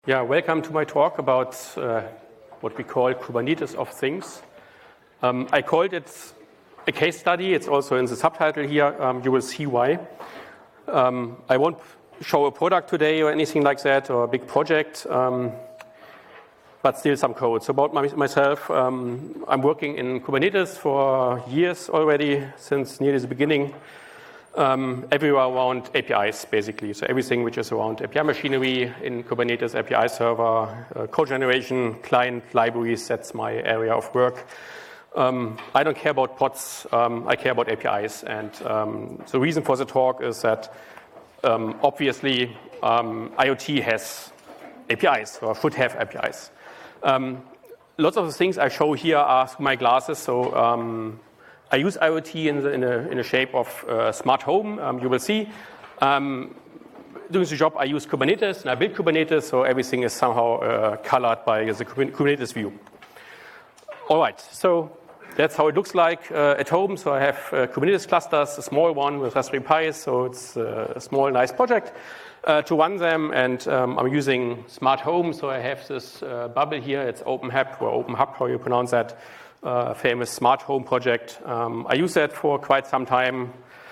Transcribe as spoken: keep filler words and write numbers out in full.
Yeah, welcome to my talk about uh, what we call Kubernetes of things. Um, I called it a case study. It's also in the subtitle here. Um, you will see why. Um, I won't show a product today or anything like that or a big project, um, but still some code. So about my, myself, um, I'm working in Kubernetes for years already, since nearly the beginning. Um, everywhere around A P Is, basically. So everything which is around A P I machinery in Kubernetes, A P I server, uh, code generation, client libraries, that's my area of work. Um, I don't care about pods, um, I care about A P Is. And um, the reason for the talk is that um, obviously um, IoT has A P Is, or should have A P Is. Um, lots of the things I show here are my glasses, so um, I use IoT in the, in a, in a shape of uh, smart home, um, you will see. Um, doing the job, I use Kubernetes, and I build Kubernetes, so everything is somehow uh, colored by the Kubernetes view. All right, so that's how it looks like uh, at home. So I have uh, Kubernetes clusters, a small one with Raspberry Pi, so it's uh, a small, nice project uh, to run them, and um, I'm using smart home, so I have this uh, bubble here, it's OpenHub, or OpenHub, how you pronounce that. Uh, famous smart home project. Um, I use that for quite some time.